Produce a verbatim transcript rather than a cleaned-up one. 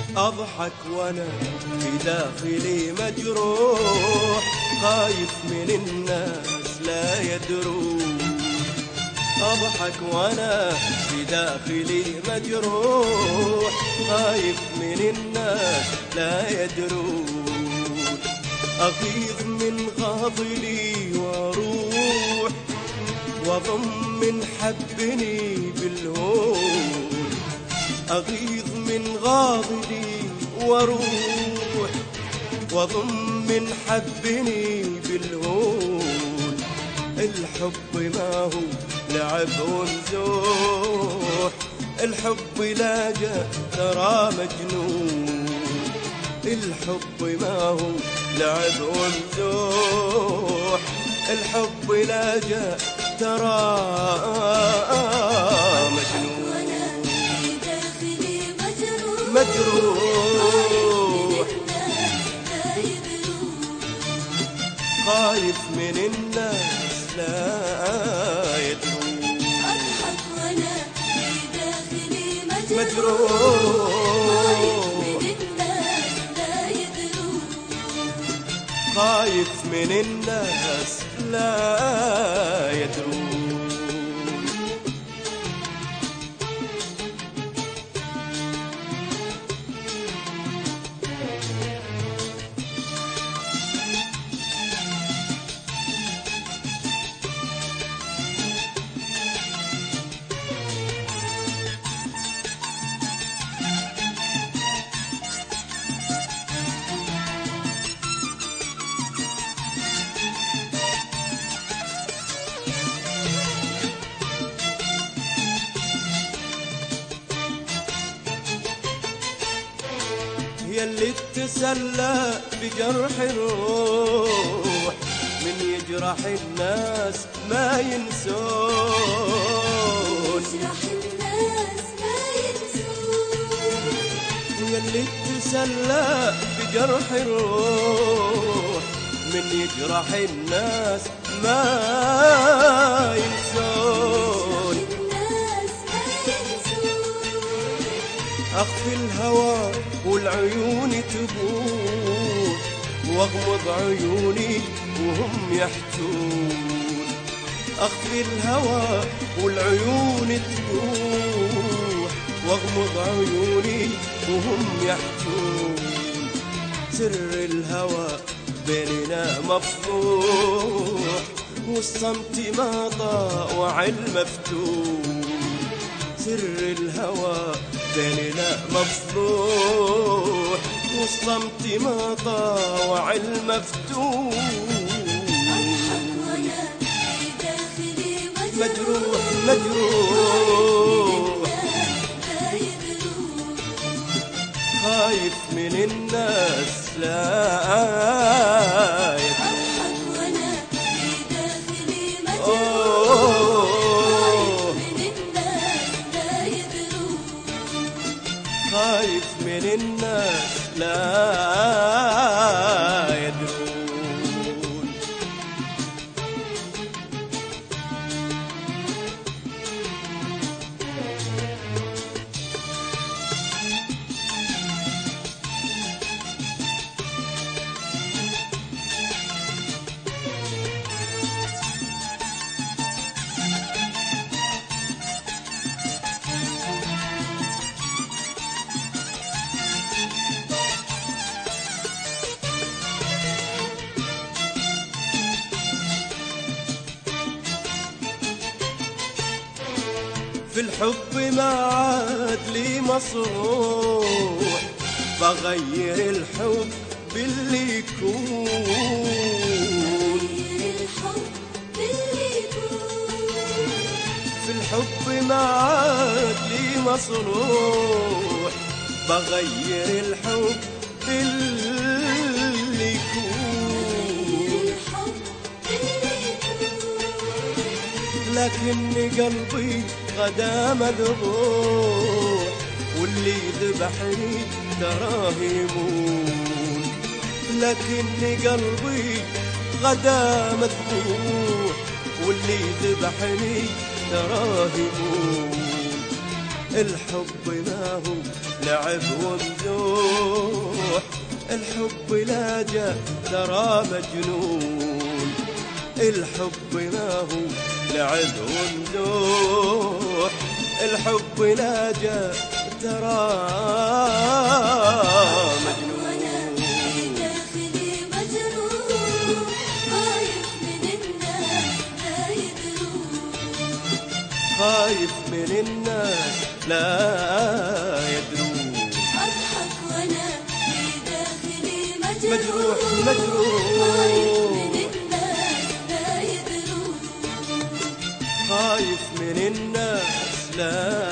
أضحك وأنا في داخلي مجروح، خايف من الناس لا يدرون. أضحك وأنا في داخلي مجروح، خايف من الناس لا يدرون. أغيظ من غاضلي وأروح، وأضم من حبني بالهون. أغيظ من غاضلي وأروح، وأضم من حبني بالهون. الحب ما هو لعب ومزوح، الحب لا جاء ترى مجنون. الحب ما هو لعب ومزوح، الحب لا جاء ترى مجنون. مجروح خايف من الناس لا يدرون. أضحك وأنا في داخلي مجروح خايف من الناس لا يدرون. يلي تسلى بجرح الروح، من يجرح الناس ما ينسون. يجرح الناس ما ينسون. يلي تسلى بجرح الروح، من يجرح الناس ما ينسون. أخفي الهوى والعيون تبوح، واغمض عيوني وهم يحجون. أخفي الهوى والعيون تبوح، واغمض عيوني وهم يحجون. سر الهوى بيننا مفضوح، والصمت ما ضاع المفتون. سر الهوى بيننا مفضوح، والصمت ما ضاع المفتون. أضحك وأنا في داخلي مجروح مجروح خايف من الناس لا يدرون. أضحك وأنا في داخلي مجروح خايف من الناس لا يدرون. في الحب ما عاد لي مصروح، بغير الحب باللي يكون. في الحب ما عاد لي مصروح، بغير الحب باللي يكون. لكن قلبي غدا مذبوح، واللي ذبحني تراه يمون. لكن قلبي غدا مذبوح، واللي ذبحني تراه يمون. الحب ما هو لعب ومزوح، الحب لا جا ترى مجنون، الحب ما هو لعب ومزوح، الحب لا جا ترى مجنون. خايف من الناس لا يدرون، أضحك وأنا في داخلي مجروح مجروح، مجروح، خايف من الناس لا يدرون، خايف من الناس لا